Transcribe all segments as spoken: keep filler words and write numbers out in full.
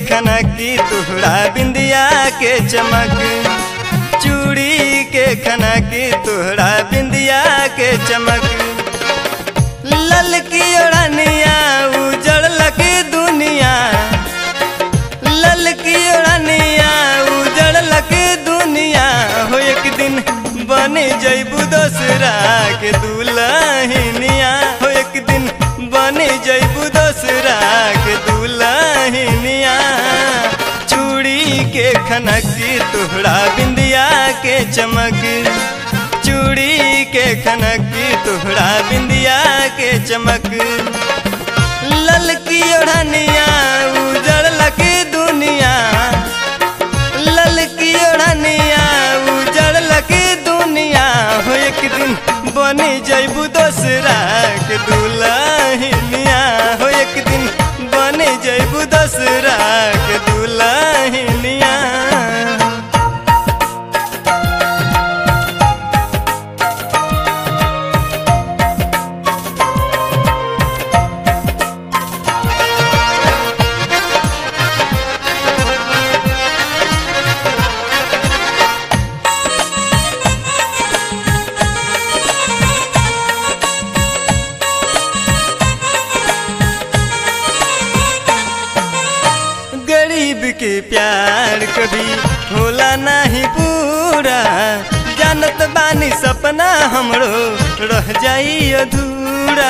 खनकी तुहरा बिंदिया के चमक, चूड़ी के खनकी तुहरा बिंदिया के चमक। ललकी ओढ़निया उजड़लक दुनिया, ललकी ओढ़निया उजड़लक दुनिया। हो एक दिन बने जैबू दोसरा के दुल्हनिया, हो एक दिन बने जैबू दोसरा के दुल्हनिया। चूड़ी के खनकी तुहरा बिंदिया के चमक, चूड़ी के खनकी तुहरा बिंदिया के चमक। ललकी ओढ़निया उजड़लक दुनिया, ललकी ओढ़निया उजड़लक दुनिया। हो एक दिन बने जैबू दोसरा के दुल्हनिया, हो एक दिन बने जैबू दोसरा के दुल्हनिया। गरीब के प्यार कभी होला नहीं पूरा, जानत बानी सपना हमरो रह जाई अधूरा।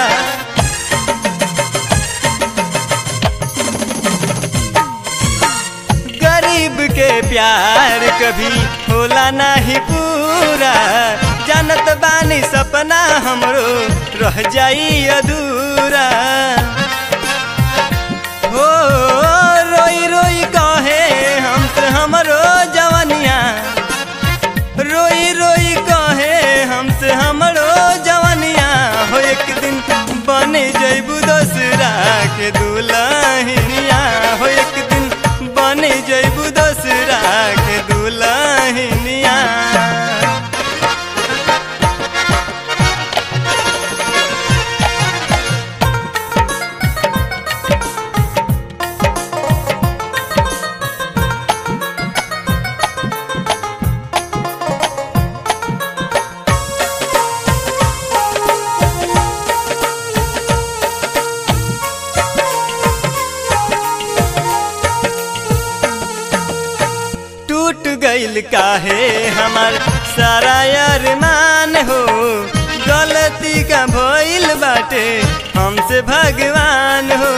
गरीब के प्यार कभी होला नहीं पूरा, जानत बानी सपना हमरो रह जाई अधूरा। हो रोई रोई कहे हमसे हमरो जवानिया, रोई रोई कहे हमसे हमरो जवानिया। हो एक दिन बने जैबू दोसरा के दुल्हनिया, हो एक दिन बने जैबू दोसरा के दुल्हनिया। टूट गइल काहे हमार सारा अरमान हो, गलती का भइल बाटे हमसे भगवान हो।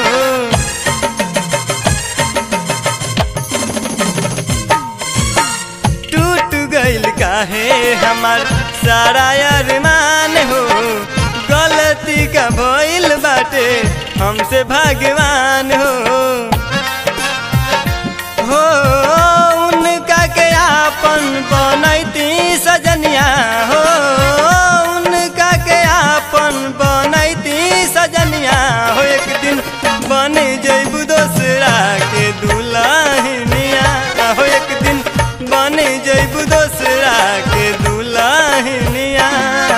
टूट गइल काहे हमार सारा अरमान हो, गलती का भइल बाटे हमसे भगवान हो। हो उनका के आपन बनैती सजनिया, हो उनका के आपन बनैती सजनिया। हो एक दिन बने जैबू दोसरा के दुल्हनिया, हो एक दिन बने जैबू दोसरा के दुल्हनिया।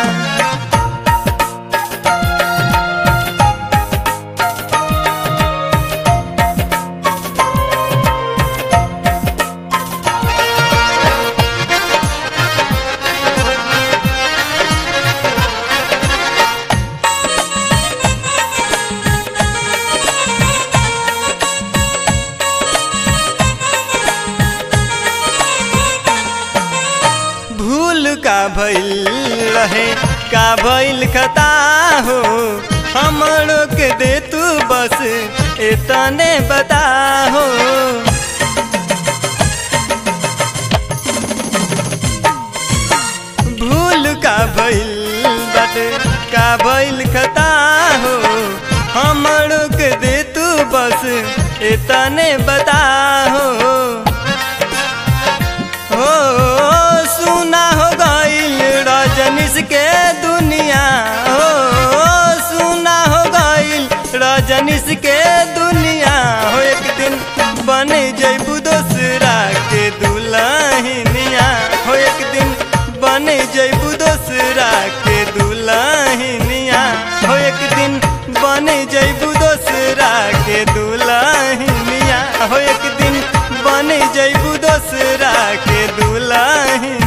का भइल रहे का भइल खता हो, हमरो के दे तू बस इतने बता हो। भूल का भइल बाटे का भइल खता हो, हमरो के दे तू बस इतने बता हो। हो सुना हो गइल रजनीश के दुनिया, हो सुना हो गइल रजनीश के दुनिया। हो एक दिन बने जैबू दोसरा के दुल्हनिया, हो एक दिन बने जैबू दोसरा के दुल्हनिया। हो एक दिन बने जैबू दोसरा के दुल्हनिया, हो एक दिन दोसरा के दुल्हन